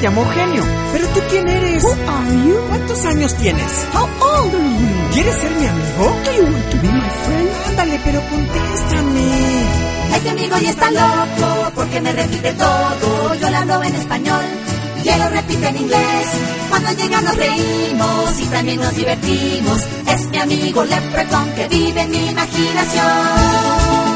llamo Eugenio. ¿Pero tú quién eres? Who are you? ¿Cuántos años tienes? How old are you? ¿Quieres ser mi amigo? Do you want to be my friend? Ándale, pero contéstame. Este amigo ya está loco porque me repite todo. Yo le hablo en español y él lo repite en inglés. Cuando llega nos reímos y también nos divertimos. Es mi amigo Leprechaun que vive en mi imaginación.